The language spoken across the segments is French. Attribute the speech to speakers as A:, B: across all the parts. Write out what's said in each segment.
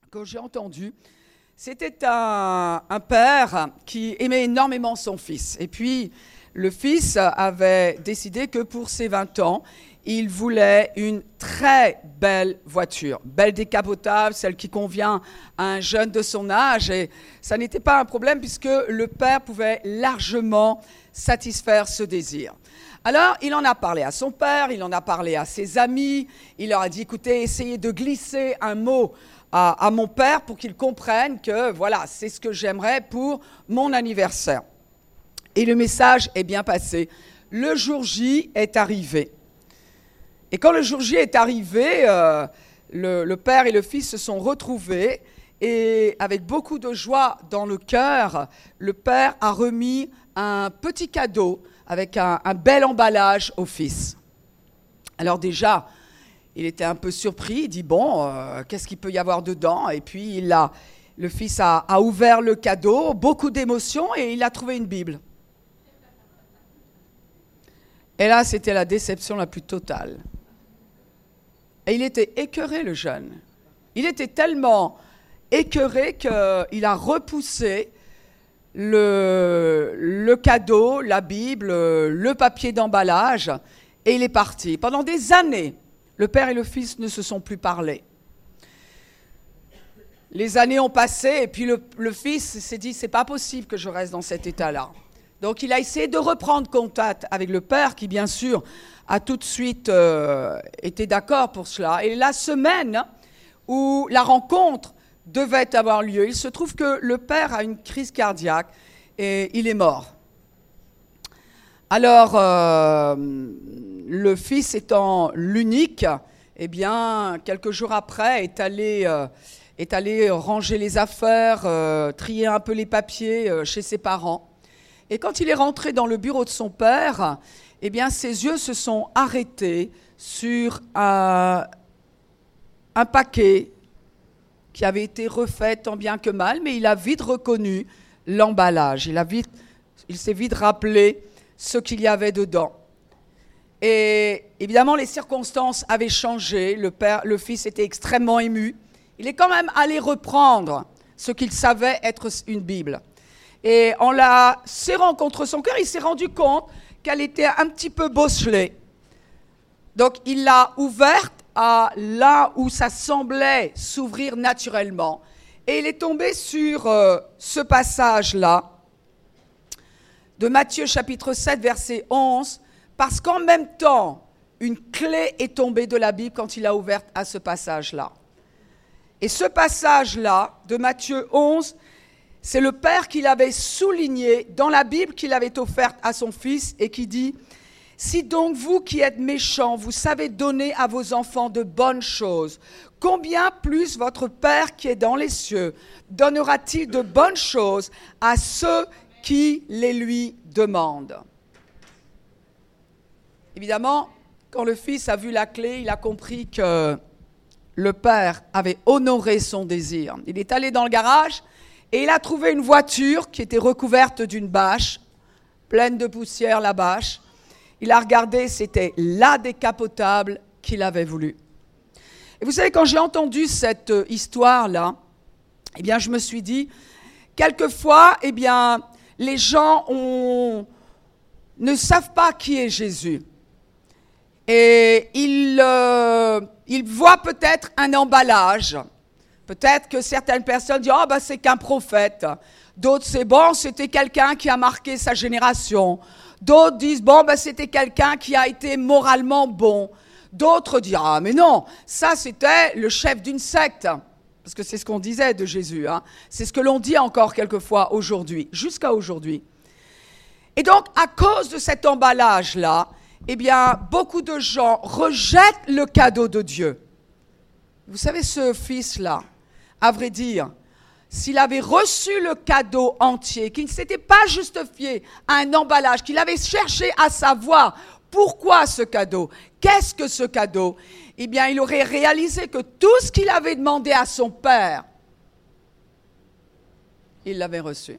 A: que j'ai entendu, c'était un père qui aimait énormément son fils. Et puis, le fils avait décidé que pour ses 20 ans, il voulait une très belle voiture, belle décapotable, celle qui convient à un jeune de son âge. Et ça n'était pas un problème puisque le père pouvait largement satisfaire ce désir. Alors, il en a parlé à son père, il en a parlé à ses amis, il leur a dit, écoutez, essayez de glisser un mot à mon père pour qu'il comprenne que, voilà, c'est ce que j'aimerais pour mon anniversaire. Et le message est bien passé. Le jour J est arrivé. Et quand le jour J est arrivé, le père et le fils se sont retrouvés et avec beaucoup de joie dans le cœur, le père a remis un petit cadeau avec un bel emballage au fils. Alors déjà, il était un peu surpris, il dit « Bon, qu'est-ce qu'il peut y avoir dedans ?» Et puis le fils a ouvert le cadeau, beaucoup d'émotions, et il a trouvé une Bible. Et là, c'était la déception la plus totale. Et il était écœuré, le jeune. Il était tellement écœuré qu'il a repoussé le cadeau, la Bible, le papier d'emballage, et il est parti. Pendant des années, le père et le fils ne se sont plus parlé. Les années ont passé, et puis le fils s'est dit, c'est pas possible que je reste dans cet état-là. Donc il a essayé de reprendre contact avec le père, qui bien sûr a tout de suite été d'accord pour cela. Et la semaine où la rencontre devait avoir lieu, il se trouve que le père a une crise cardiaque et il est mort. Alors, le fils étant l'unique, eh bien, quelques jours après, est allé ranger les affaires, trier un peu les papiers chez ses parents. Et quand il est rentré dans le bureau de son père, eh bien, ses yeux se sont arrêtés sur un paquet qui avait été refait tant bien que mal, mais il a vite reconnu l'emballage. Il s'est vite rappelé ce qu'il y avait dedans. Et évidemment, les circonstances avaient changé. Le fils était extrêmement ému. Il est quand même allé reprendre ce qu'il savait être une Bible. Et en la serrant contre son cœur, il s'est rendu compte qu'elle était un petit peu bosselée. Donc, il l'a ouverte à là où ça semblait s'ouvrir naturellement. Et il est tombé sur ce passage-là, de Matthieu chapitre 7, verset 11, parce qu'en même temps, une clé est tombée de la Bible quand il a ouvert à ce passage-là. Et ce passage-là, de Matthieu 11, c'est le père qui l'avait souligné dans la Bible qu'il avait offerte à son fils et qui dit « Si donc vous qui êtes méchants, vous savez donner à vos enfants de bonnes choses, combien plus votre Père qui est dans les cieux donnera-t-il de bonnes choses à ceux qui les lui demandent ?» Évidemment, quand le fils a vu la clé, il a compris que le père avait honoré son désir. Il est allé dans le garage et il a trouvé une voiture qui était recouverte d'une bâche, pleine de poussière, la bâche. Il a regardé, c'était la décapotable qu'il avait voulu. Et vous savez, quand j'ai entendu cette histoire-là, eh bien, je me suis dit, quelquefois, eh bien, les gens ne savent pas qui est Jésus. Et ils voient peut-être un emballage. Peut-être que certaines personnes disent « Ah, ben c'est qu'un prophète ». D'autres, c'est « Bon, c'était quelqu'un qui a marqué sa génération ». D'autres disent « Bon, ben c'était quelqu'un qui a été moralement bon ». D'autres disent « Ah, mais non, ça c'était le chef d'une secte ». Parce que c'est ce qu'on disait de Jésus. Hein. C'est ce que l'on dit encore quelquefois aujourd'hui, jusqu'à aujourd'hui. Et donc, à cause de cet emballage-là, eh bien, beaucoup de gens rejettent le cadeau de Dieu. Vous savez, ce fils-là, à vrai dire, s'il avait reçu le cadeau entier, qu'il ne s'était pas justifié à un emballage, qu'il avait cherché à savoir pourquoi ce cadeau, qu'est-ce que ce cadeau, eh bien, il aurait réalisé que tout ce qu'il avait demandé à son père, il l'avait reçu.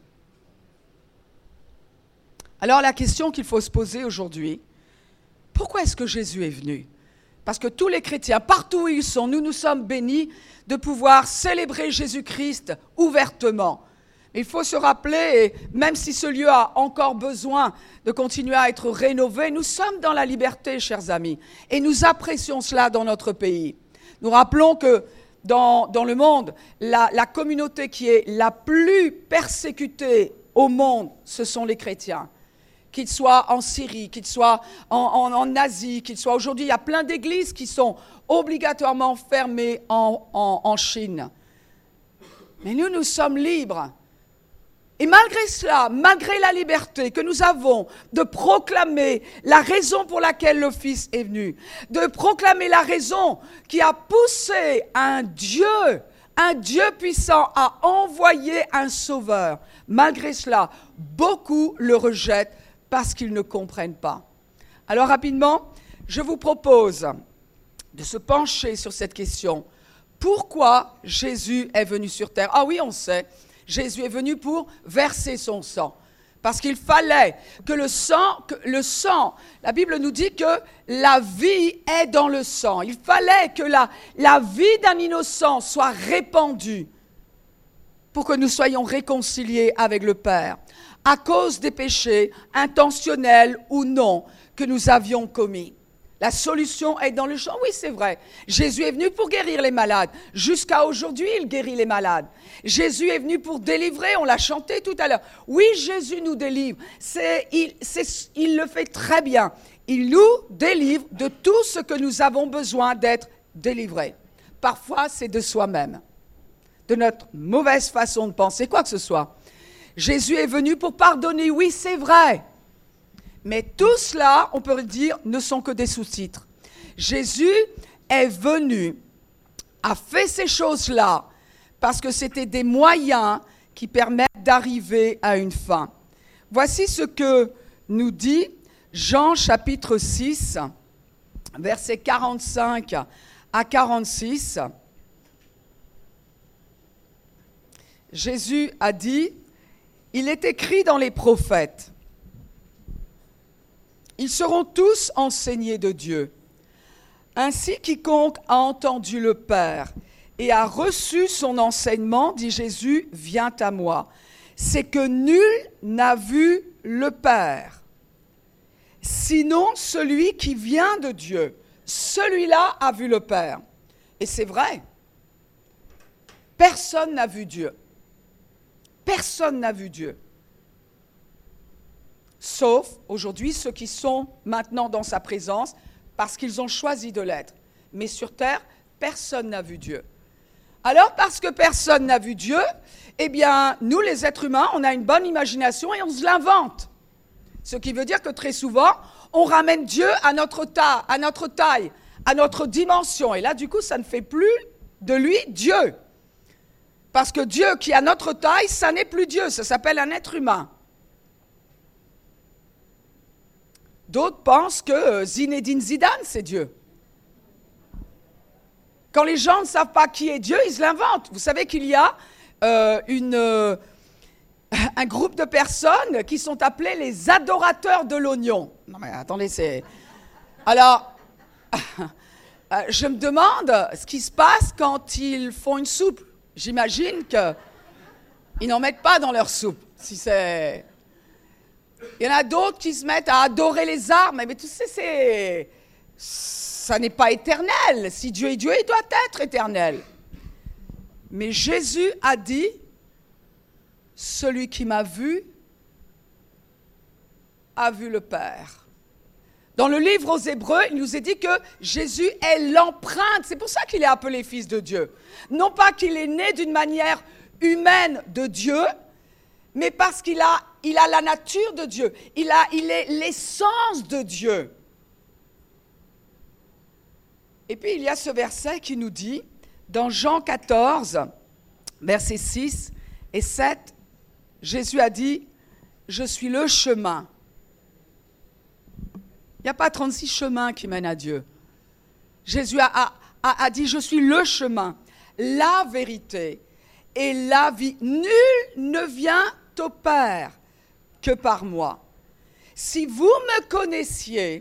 A: Alors, la question qu'il faut se poser aujourd'hui, pourquoi est-ce que Jésus est venu ? Parce que tous les chrétiens, partout où ils sont, nous sommes bénis de pouvoir célébrer Jésus-Christ ouvertement. Il faut se rappeler, et même si ce lieu a encore besoin de continuer à être rénové, nous sommes dans la liberté, chers amis, et nous apprécions cela dans notre pays. Nous rappelons que dans le monde, la communauté qui est la plus persécutée au monde, ce sont les chrétiens. Qu'ils soient en Syrie, qu'ils soient en Asie, qu'ils soient aujourd'hui, il y a plein d'églises qui sont obligatoirement fermées en Chine. Mais nous sommes libres. Et malgré cela, malgré la liberté que nous avons de proclamer la raison pour laquelle le Fils est venu, de proclamer la raison qui a poussé un Dieu puissant à envoyer un sauveur, malgré cela, beaucoup le rejettent parce qu'ils ne comprennent pas. Alors rapidement, je vous propose de se pencher sur cette question. Pourquoi Jésus est venu sur terre? Ah oui, on sait. Jésus est venu pour verser son sang. Parce qu'il fallait que le sang, la Bible nous dit que la vie est dans le sang. Il fallait que la vie d'un innocent soit répandue pour que nous soyons réconciliés avec le Père, à cause des péchés, intentionnels ou non, que nous avions commis. La solution est dans le sang. Oui, c'est vrai. Jésus est venu pour guérir les malades. Jusqu'à aujourd'hui, il guérit les malades. Jésus est venu pour délivrer. On l'a chanté tout à l'heure. Oui, Jésus nous délivre. Il le fait très bien. Il nous délivre de tout ce que nous avons besoin d'être délivrés. Parfois, c'est de soi-même, de notre mauvaise façon de penser, quoi que ce soit. Jésus est venu pour pardonner. Oui, c'est vrai. Mais tout cela, on peut le dire, ne sont que des sous-titres. Jésus est venu, a fait ces choses-là, parce que c'était des moyens qui permettent d'arriver à une fin. Voici ce que nous dit Jean chapitre 6, versets 45 à 46. Jésus a dit, « Il est écrit dans les prophètes, ils seront tous enseignés de Dieu. Ainsi, quiconque a entendu le Père et a reçu son enseignement, dit Jésus, vient à moi. C'est que nul n'a vu le Père, sinon celui qui vient de Dieu. Celui-là a vu le Père. » Et c'est vrai. Personne n'a vu Dieu. Personne n'a vu Dieu. Sauf, aujourd'hui, ceux qui sont maintenant dans sa présence parce qu'ils ont choisi de l'être. Mais sur terre, personne n'a vu Dieu. Alors, parce que personne n'a vu Dieu, eh bien, nous, les êtres humains, on a une bonne imagination et on se l'invente. Ce qui veut dire que très souvent, on ramène Dieu à notre taille, à notre dimension. Et là, du coup, ça ne fait plus de lui Dieu. Parce que Dieu qui a notre taille, ça n'est plus Dieu, ça s'appelle un être humain. D'autres pensent que Zinedine Zidane, c'est Dieu. Quand les gens ne savent pas qui est Dieu, ils se l'inventent. Vous savez qu'il y a un groupe de personnes qui sont appelées les adorateurs de l'oignon. Non mais attendez, c'est... Alors, je me demande ce qui se passe quand ils font une soupe. J'imagine qu'ils n'en mettent pas dans leur soupe. Si c'est... Il y en a d'autres qui se mettent à adorer les arbres, mais tu sais, ça n'est pas éternel. Si Dieu est Dieu, il doit être éternel. Mais Jésus a dit, celui qui m'a vu a vu le Père. Dans le livre aux Hébreux, il nous est dit que Jésus est l'empreinte. C'est pour ça qu'il est appelé Fils de Dieu. Non pas qu'il est né d'une manière humaine de Dieu, mais parce qu'il a la nature de Dieu. Il est l'essence de Dieu. Et puis il y a ce verset qui nous dit, dans Jean 14, versets 6 et 7, Jésus a dit, « Je suis le chemin. » Il n'y a pas 36 chemins qui mènent à Dieu. Jésus a dit, « Je suis le chemin, la vérité et la vie. Nul ne vient au Père que par moi. Si vous me connaissiez,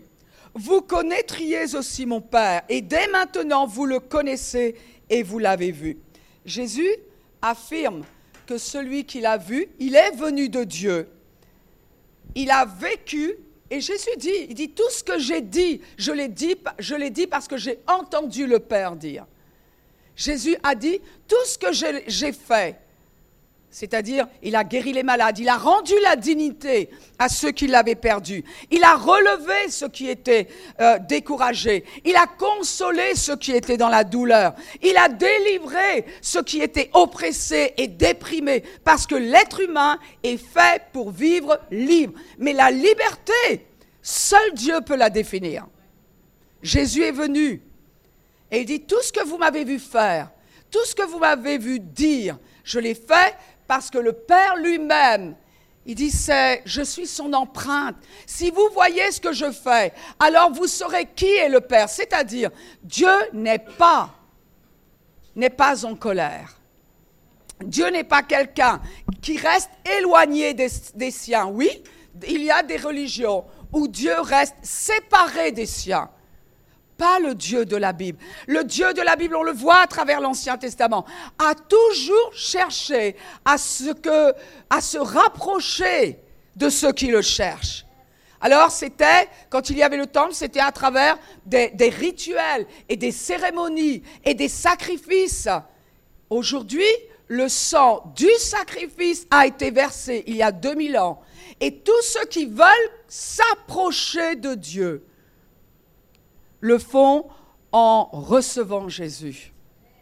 A: vous connaîtriez aussi mon Père, et dès maintenant vous le connaissez et vous l'avez vu. Jésus affirme que celui qui l'a vu, il est venu de Dieu. Il a vécu, et Jésus dit, il dit, tout ce que j'ai dit, je l'ai dit parce que j'ai entendu le Père dire. Jésus a dit, tout ce que j'ai fait, c'est-à-dire, il a guéri les malades, il a rendu la dignité à ceux qui l'avaient perdu, il a relevé ceux qui étaient découragés, il a consolé ceux qui étaient dans la douleur, il a délivré ceux qui étaient oppressés et déprimés, parce que l'être humain est fait pour vivre libre. Mais la liberté, seul Dieu peut la définir. Jésus est venu et il dit, tout ce que vous m'avez vu faire, tout ce que vous m'avez vu dire, je l'ai fait parce que le Père lui-même, il dit, je suis son empreinte. Si vous voyez ce que je fais, alors vous saurez qui est le Père. C'est-à-dire, Dieu n'est pas en colère. Dieu n'est pas quelqu'un qui reste éloigné des siens. Oui, il y a des religions où Dieu reste séparé des siens. Pas le Dieu de la Bible. Le Dieu de la Bible, on le voit à travers l'Ancien Testament, a toujours cherché à se rapprocher de ceux qui le cherchent. Alors c'était, quand il y avait le temple, c'était à travers des rituels et des cérémonies et des sacrifices. Aujourd'hui, le sang du sacrifice a été versé il y a 2000 ans. Et tous ceux qui veulent s'approcher de Dieu le font en recevant Jésus.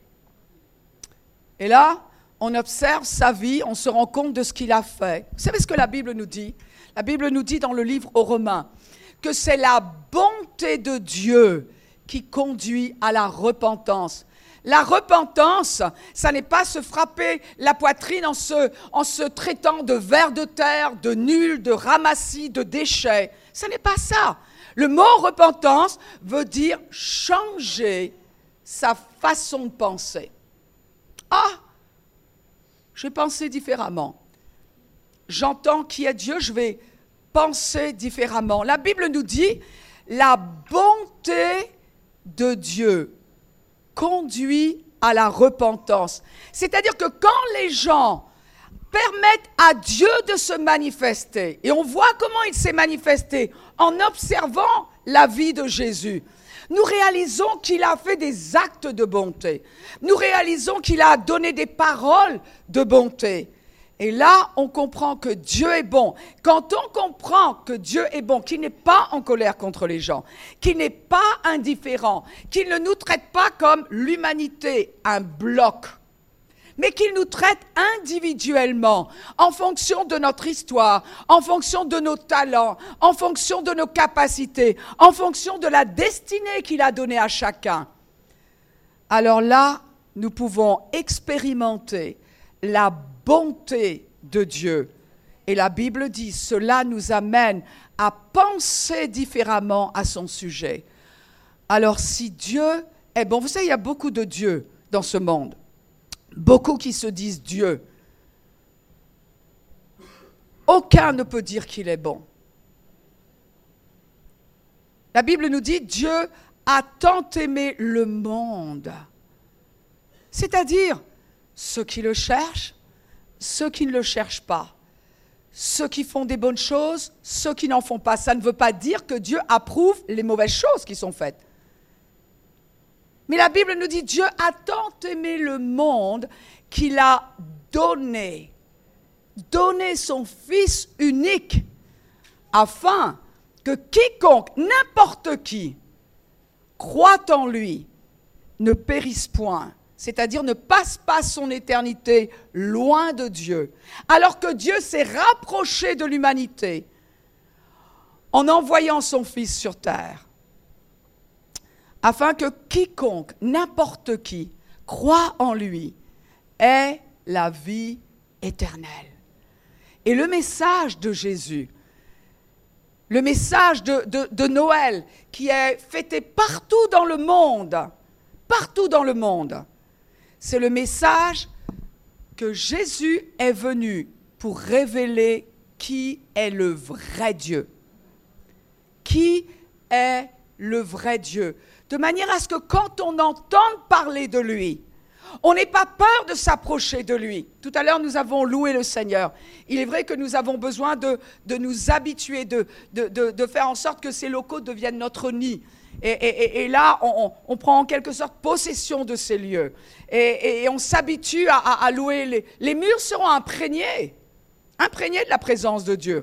A: Et là, on observe sa vie, on se rend compte de ce qu'il a fait. Vous savez ce que la Bible nous dit? La Bible nous dit dans le livre aux Romains que c'est la bonté de Dieu qui conduit à la repentance. La repentance, ça n'est pas se frapper la poitrine en se traitant de vers de terre, de nul, de ramassis, de déchets. Ça n'est pas ça. Le mot repentance veut dire changer sa façon de penser. Ah, je vais penser différemment. J'entends qui est Dieu, je vais penser différemment. La Bible nous dit, la bonté de Dieu conduit à la repentance. C'est-à-dire que quand les gens permettent à Dieu de se manifester, et on voit comment il s'est manifesté en observant la vie de Jésus, nous réalisons qu'il a fait des actes de bonté. Nous réalisons qu'il a donné des paroles de bonté. Et là, on comprend que Dieu est bon. Quand on comprend que Dieu est bon, qu'il n'est pas en colère contre les gens, qu'il n'est pas indifférent, qu'il ne nous traite pas comme l'humanité, un bloc, mais qu'il nous traite individuellement, en fonction de notre histoire, en fonction de nos talents, en fonction de nos capacités, en fonction de la destinée qu'il a donnée à chacun. Alors là, nous pouvons expérimenter la bonté de Dieu. Et la Bible dit, cela nous amène à penser différemment à son sujet. Alors si Dieu est bon, vous savez, il y a beaucoup de dieux dans ce monde. Beaucoup qui se disent Dieu. Aucun ne peut dire qu'il est bon. La Bible nous dit, Dieu a tant aimé le monde. C'est-à-dire, ceux qui le cherchent, ceux qui ne le cherchent pas. Ceux qui font des bonnes choses, ceux qui n'en font pas. Ça ne veut pas dire que Dieu approuve les mauvaises choses qui sont faites. Mais la Bible nous dit, Dieu a tant aimé le monde qu'il a donné son Fils unique, afin que quiconque, n'importe qui, croit en lui, ne périsse point, c'est-à-dire ne passe pas son éternité loin de Dieu, alors que Dieu s'est rapproché de l'humanité en envoyant son Fils sur terre, afin que quiconque, n'importe qui, croit en lui, ait la vie éternelle. Et le message de Jésus, le message de Noël, qui est fêté partout dans le monde, c'est le message que Jésus est venu pour révéler qui est le vrai Dieu. Qui est le vrai Dieu, de manière à ce que quand on entende parler de lui, on n'ait pas peur de s'approcher de lui. Tout à l'heure, nous avons loué le Seigneur. Il est vrai que nous avons besoin de nous habituer, de faire en sorte que ces locaux deviennent notre nid. Et là, on prend en quelque sorte possession de ces lieux. Et on s'habitue à louer. Les murs seront imprégnés de la présence de Dieu.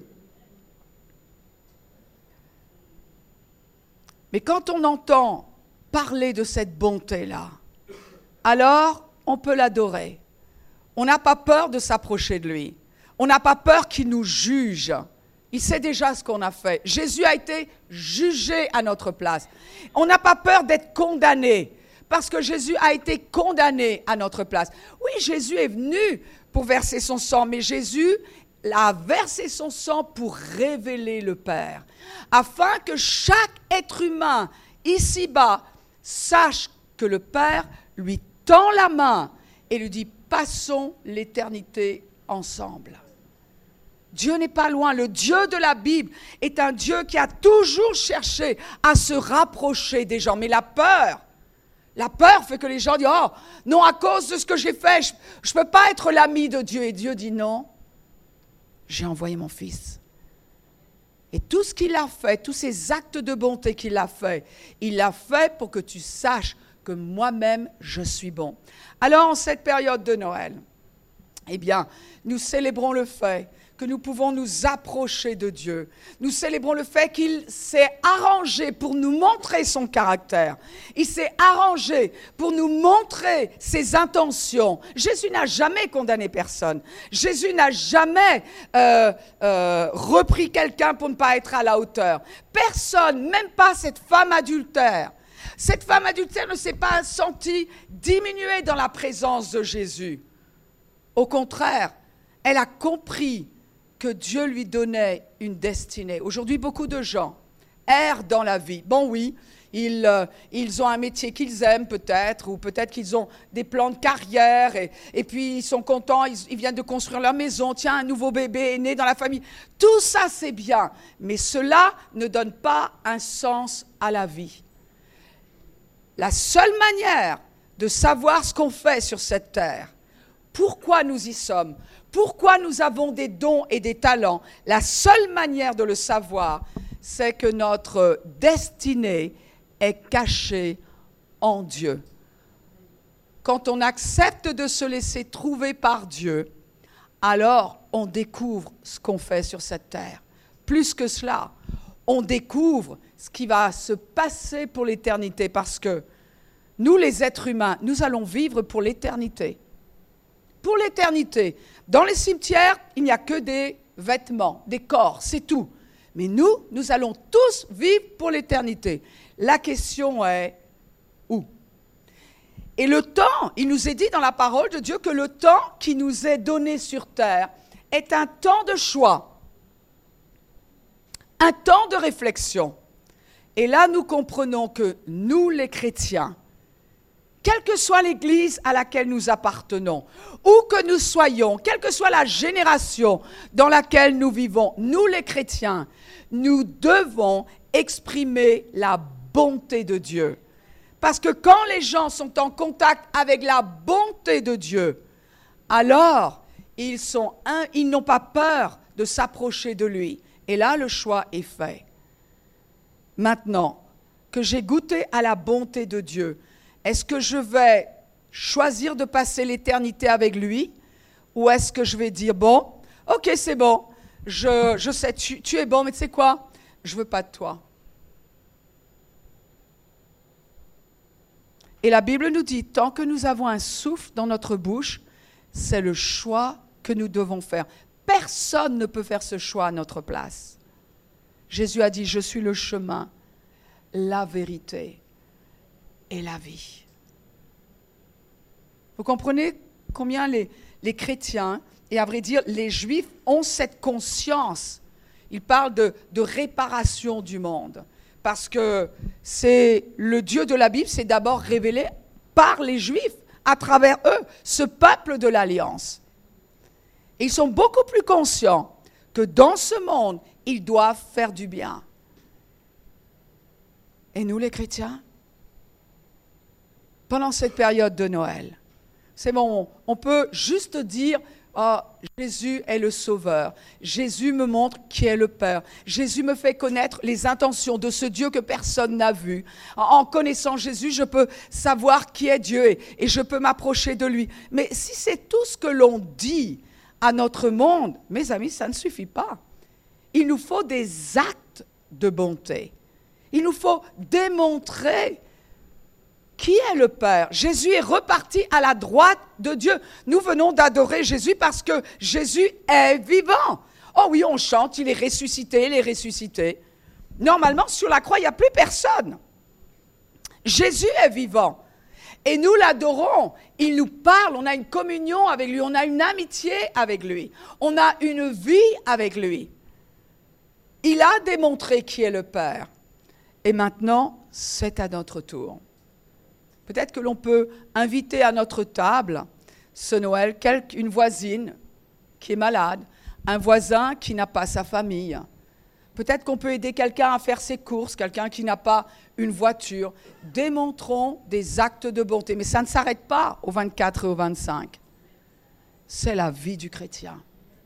A: Mais quand on entend parler de cette bonté-là, alors on peut l'adorer. On n'a pas peur de s'approcher de lui. On n'a pas peur qu'il nous juge. Il sait déjà ce qu'on a fait. Jésus a été jugé à notre place. On n'a pas peur d'être condamné, parce que Jésus a été condamné à notre place. Oui, Jésus est venu pour verser son sang, mais Jésus a versé son sang pour révéler le Père, afin que chaque être humain ici-bas sache que le Père lui tend la main et lui dit « Passons l'éternité ensemble ». Dieu n'est pas loin. Le Dieu de la Bible est un Dieu qui a toujours cherché à se rapprocher des gens. Mais la peur fait que les gens disent « Oh, non, à cause de ce que j'ai fait, je ne peux pas être l'ami de Dieu. » Et Dieu dit « Non, j'ai envoyé mon Fils. » Et tout ce qu'il a fait, tous ces actes de bonté qu'il a fait, il l'a fait pour que tu saches que moi-même, je suis bon. Alors, en cette période de Noël, eh bien, nous célébrons le fait que nous pouvons nous approcher de Dieu. Nous célébrons le fait qu'il s'est arrangé pour nous montrer son caractère. Il s'est arrangé pour nous montrer ses intentions. Jésus n'a jamais condamné personne. Jésus n'a jamais repris quelqu'un pour ne pas être à la hauteur. Personne, même pas cette femme adultère. Cette femme adultère ne s'est pas sentie diminuée dans la présence de Jésus. Au contraire, elle a compris que Dieu lui donnait une destinée. Aujourd'hui, beaucoup de gens errent dans la vie. Bon, oui, ils ont un métier qu'ils aiment peut-être, ou peut-être qu'ils ont des plans de carrière, et puis ils sont contents, ils viennent de construire leur maison, tiens, un nouveau bébé est né dans la famille. Tout ça, c'est bien, mais cela ne donne pas un sens à la vie. La seule manière de savoir ce qu'on fait sur cette terre, pourquoi nous y sommes, pourquoi nous avons des dons et des talents, la seule manière de le savoir, c'est que notre destinée est cachée en Dieu. Quand on accepte de se laisser trouver par Dieu, alors on découvre ce qu'on fait sur cette terre. Plus que cela, on découvre ce qui va se passer pour l'éternité, parce que nous, les êtres humains, nous allons vivre pour l'éternité. Pour l'éternité. Dans les cimetières, il n'y a que des vêtements, des corps, c'est tout. Mais nous allons tous vivre pour l'éternité. La question est où? Et le temps, il nous est dit dans la parole de Dieu que le temps qui nous est donné sur terre est un temps de choix, un temps de réflexion. Et là, nous comprenons que nous, les chrétiens, quelle que soit l'église à laquelle nous appartenons, où que nous soyons, quelle que soit la génération dans laquelle nous vivons, nous les chrétiens, nous devons exprimer la bonté de Dieu. Parce que quand les gens sont en contact avec la bonté de Dieu, alors ils n'ont pas peur de s'approcher de lui. Et là, le choix est fait. Maintenant que j'ai goûté à la bonté de Dieu, est-ce que je vais choisir de passer l'éternité avec lui, ou est-ce que je vais dire, bon, ok, c'est bon, je sais, tu es bon, mais tu sais quoi, je ne veux pas de toi. Et la Bible nous dit, tant que nous avons un souffle dans notre bouche, c'est le choix que nous devons faire. Personne ne peut faire ce choix à notre place. Jésus a dit, je suis le chemin, la vérité et la vie. Vous comprenez combien les chrétiens, et à vrai dire les juifs, ont cette conscience. Ils parlent de réparation du monde. Parce que c'est le Dieu de la Bible, c'est d'abord révélé par les Juifs, à travers eux, ce peuple de l'Alliance. Et ils sont beaucoup plus conscients que dans ce monde, ils doivent faire du bien. Et nous, les chrétiens, pendant cette période de Noël, c'est bon, on peut juste dire « Oh, Jésus est le Sauveur. Jésus me montre qui est le Père. Jésus me fait connaître les intentions de ce Dieu que personne n'a vu. En connaissant Jésus, je peux savoir qui est Dieu et je peux m'approcher de lui. » Mais si c'est tout ce que l'on dit à notre monde, mes amis, ça ne suffit pas. Il nous faut des actes de bonté. Il nous faut démontrer qui est le Père. Jésus est reparti à la droite de Dieu. Nous venons d'adorer Jésus parce que Jésus est vivant. Oh oui, on chante, il est ressuscité, il est ressuscité. Normalement, sur la croix, il n'y a plus personne. Jésus est vivant. Et nous l'adorons. Il nous parle, on a une communion avec lui, on a une amitié avec lui. On a une vie avec lui. Il a démontré qui est le Père. Et maintenant, c'est à notre tour. Peut-être que l'on peut inviter à notre table, ce Noël, une voisine qui est malade, un voisin qui n'a pas sa famille. Peut-être qu'on peut aider quelqu'un à faire ses courses, quelqu'un qui n'a pas une voiture. Démontrons des actes de bonté. Mais ça ne s'arrête pas au 24 et au 25. C'est la vie du chrétien.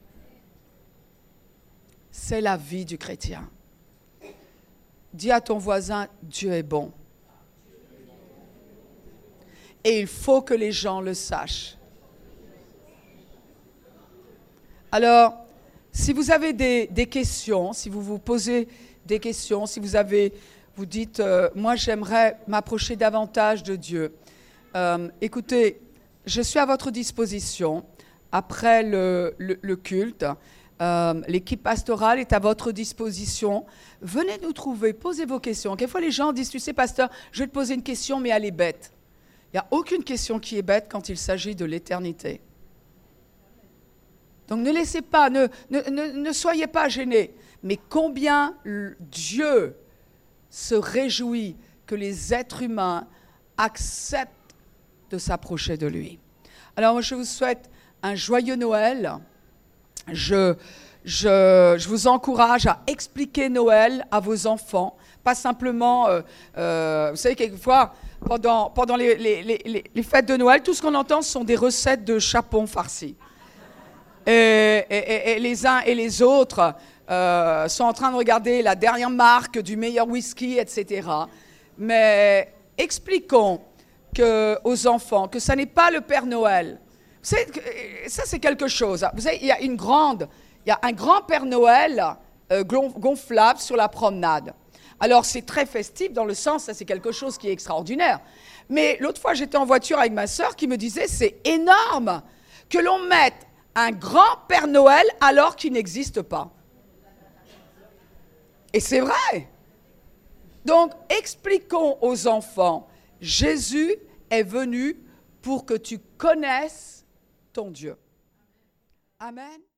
A: C'est la vie du chrétien. Dis à ton voisin, Dieu est bon. Et il faut que les gens le sachent. Alors, si vous avez des questions, si vous vous posez des questions, si vous dites, moi j'aimerais m'approcher davantage de Dieu, écoutez, je suis à votre disposition après le culte. L'équipe pastorale est à votre disposition. Venez nous trouver, posez vos questions. Quelquefois les gens disent, tu sais pasteur, je vais te poser une question, mais elle est bête. Il n'y a aucune question qui est bête quand il s'agit de l'éternité. Donc ne laissez pas, ne soyez pas gênés. Mais combien Dieu se réjouit que les êtres humains acceptent de s'approcher de lui. Alors moi, je vous souhaite un joyeux Noël. Je vous encourage à expliquer Noël à vos enfants. Pas simplement, vous savez, quelquefois, pendant les fêtes de Noël, tout ce qu'on entend sont des recettes de chapons farcis. Et les uns et les autres sont en train de regarder la dernière marque du meilleur whisky, etc. Mais expliquons aux enfants que ça n'est pas le Père Noël. Vous savez, ça c'est quelque chose. Vous savez, il y a un grand Père Noël gonflable sur la promenade. Alors c'est très festif dans le sens, ça c'est quelque chose qui est extraordinaire. Mais l'autre fois j'étais en voiture avec ma sœur qui me disait c'est énorme que l'on mette un grand Père Noël alors qu'il n'existe pas. Et c'est vrai. Donc expliquons aux enfants, Jésus est venu pour que tu connaisses ton Dieu. Amen.